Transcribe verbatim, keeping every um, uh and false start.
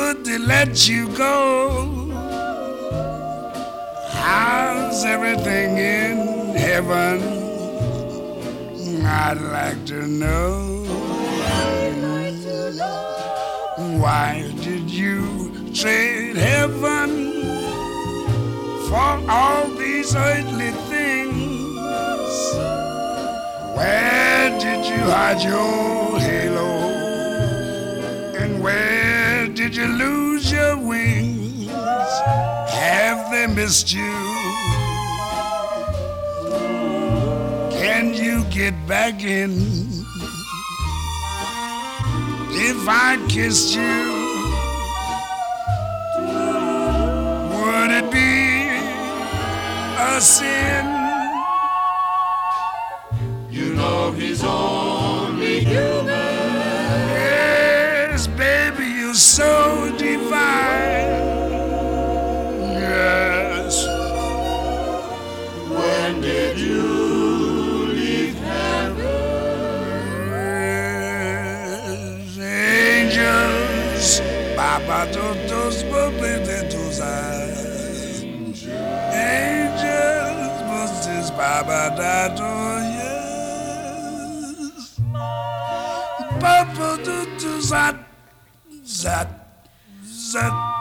good to let you go. How's everything in heaven? I'd like to know. Why did you trade heaven for all these earthly things? Where did you hide your halo? And where did you lose your wings? Have they missed you? Can you get back in? If I kissed you, would it be a sin? You know he's only human. Yes, baby, you're so divine. Yes. When did you leave heaven? Yes, angels, Baba totos bobedetos. Angels, Moses, Baba dato, yes. Papa tutu zat, zat, zat.